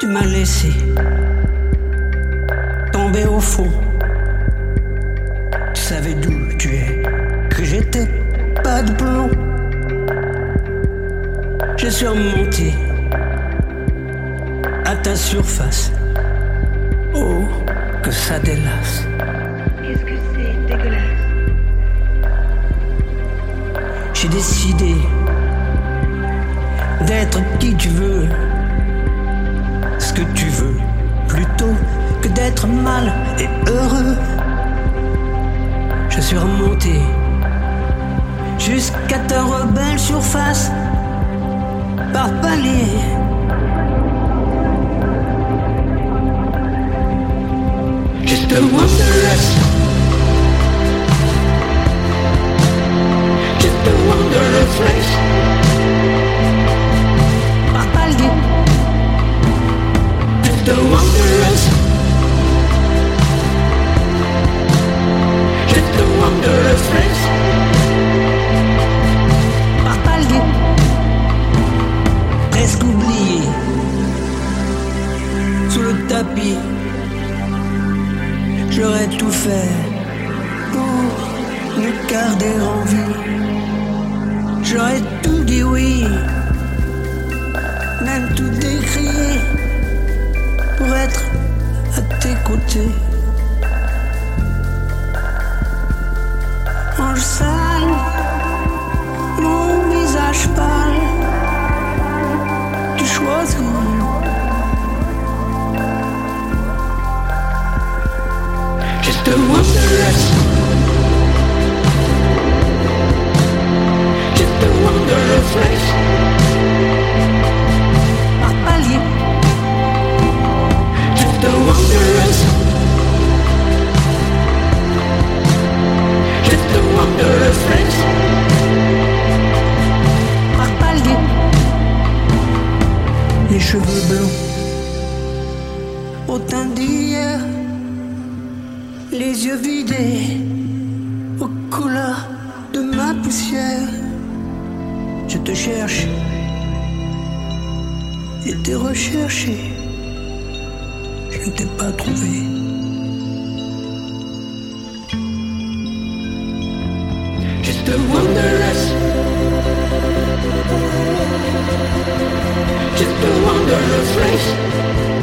Tu m'as laissé tomber au fond. Tu savais d'où tu es, que j'étais pas de plomb. Je suis remonté à ta surface. Oh, que ça délace. Qu'est-ce que c'est dégueulasse. J'ai décidé d'être qui tu veux, ce que tu veux, plutôt que d'être mal et heureux. Je suis remonté jusqu'à ta rebelle surface, par palier. Just a wanderlust, just a wanderlust place. Par palier. Just a wanderlust, just a wanderlust place. Par palier. Presque oublié sous le tapis. J'aurais tout fait pour me garder en vie. J'aurais tout dit oui, même tout décrié pour être à tes côtés. Ange sale, mon visage pâle, tu choisis. Just a wanderlust, just a wanderlust place. Par palier. Just a wanderlust, just a wanderlust place. Par palier. Les cheveux blonds au teint d'hier, les yeux vidés aux couleurs de ma poussière. Je te cherche et t'ai recherché. Je ne t'ai pas trouvé. Just a wanderlust, just a wanderlust place.